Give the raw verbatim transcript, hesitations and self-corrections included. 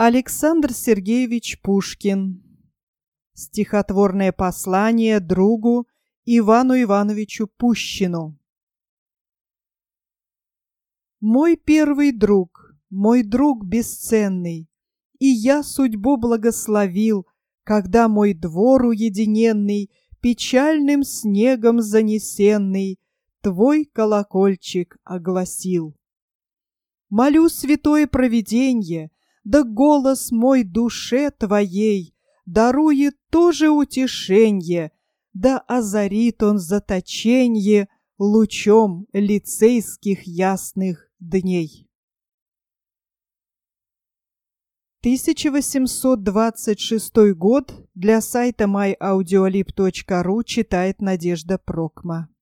Александр Сергеевич Пушкин. Стихотворное послание другу Ивану Ивановичу Пущину. Мой первый друг, мой друг бесценный, и я судьбу благословил, когда мой двор уединенный, печальным снегом занесенный, твой колокольчик огласил. Молю святое провиденье, да голос мой душе твоей дарует тоже утешенье, да озарит он заточенье лучом лицейских ясных дней. тысяча восемьсот двадцать шестой год. Для сайта май аудиолиб точка ру читает Надежда Прокма.